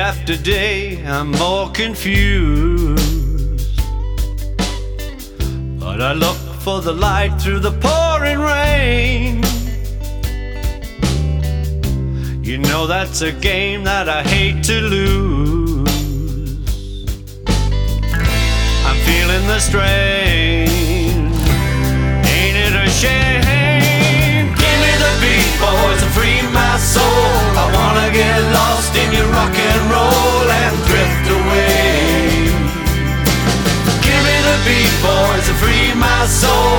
after day, I'm more confused. But I look for the light through the pouring rain. You know that's a game that I hate to lose. I'm feeling the strain. Ain't it a shame? Give me the beat, boys, and free my soul. I wanna get lost in your rock and roll and drift away. Give me the beat, boys, and free my soul.